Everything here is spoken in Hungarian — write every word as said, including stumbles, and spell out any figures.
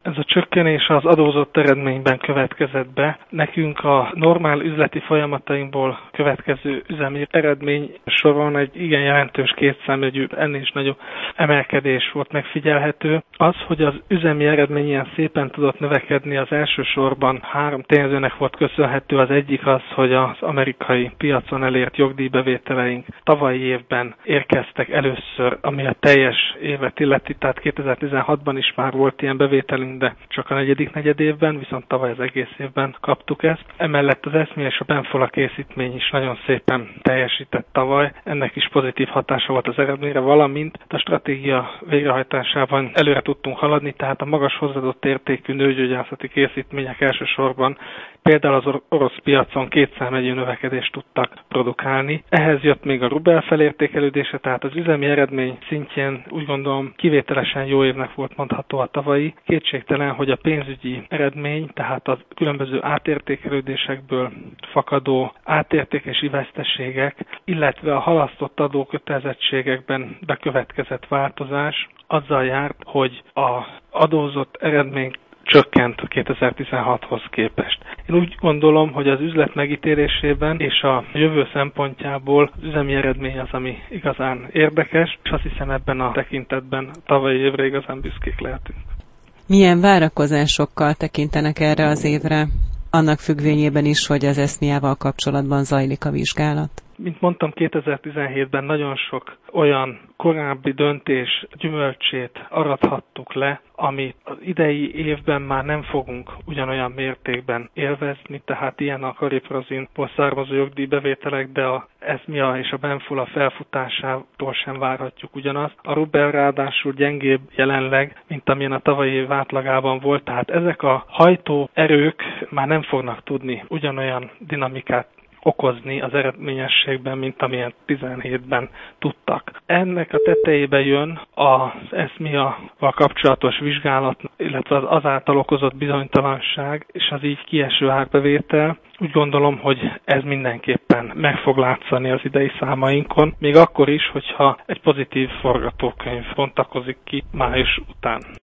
Ez a csökkenés az adózott eredményben következett be. Nekünk a normál üzleti folyamatainkból következő üzemi eredmény soron egy igen jelentős kétszámjegyű, ennél is nagyobb emelkedés volt megfigyelhető. Az, hogy az üzemi eredmény ilyen szépen tudott növekedni, az elsősorban három tényezőnek volt köszönhető. Az egyik az, hogy az amerikai piacon elért jogdíjbevételeink tavalyi évben érkeztek először, ami a teljes évet illeti, tehát kétezer-tizenhatban is már volt ilyen bevételünk, de csak a negyedik negyed évben, viszont tavaly az egész évben kaptuk ezt. Emellett az eszme és a benfola készítmény is nagyon szépen teljesített tavaly. Ennek is pozitív hatása volt az eredményre, valamint a stratégia végrehajtásában előre tudtunk haladni, tehát a magas hozzáadott értékű nőgyógyászati készítmények elsősorban például az orosz piacon kétszámjegyű növekedést tudtak produkálni. Ehhez jött még a rubel felértékelődése, tehát az üzemi eredmény szintjén úgy gondolom kivételesen jó évnek volt mondható a tavalyi. Kétségtelen, hogy a pénzügyi eredmény, tehát a különböző átértékelődésekből fakadó átértékesi veszteségek, illetve a halasztott adókötelezettségekben bekövetkezett változás azzal járt, hogy az adózott eredmény csökkent kétezer-tizenhathoz képest. Én úgy gondolom, hogy az üzlet megítélésében és a jövő szempontjából az üzemi eredmény az, ami igazán érdekes, és azt hiszem ebben a tekintetben tavalyi évre igazán büszkék lehetünk. Milyen várakozásokkal tekintenek erre az évre? Annak függvényében is, hogy az eszmiával kapcsolatban zajlik a vizsgálat. Mint mondtam, kétezer-tizenhétben nagyon sok olyan korábbi döntés gyümölcsét arathattuk le, amit az idei évben már nem fogunk ugyanolyan mértékben élvezni, tehát ilyen a Kariprazinból származó jogdíjbevételek, de a eszmia és a benfola felfutásától sem várhatjuk ugyanazt. A rubel ráadásul gyengébb jelenleg, mint amilyen a tavalyi év átlagában volt, tehát ezek a hajtó erők már nem fognak tudni ugyanolyan dinamikát okozni az eredményességben, mint amilyen tizenhétben tudtak. Ennek a tetejébe jön az eszmiával kapcsolatos vizsgálat, illetve az azáltal okozott bizonytalanság, és az így kieső árbevétel. Úgy gondolom, hogy ez mindenképpen meg fog látszani az idei számainkon, még akkor is, hogyha egy pozitív forgatókönyv bontakozik ki május után.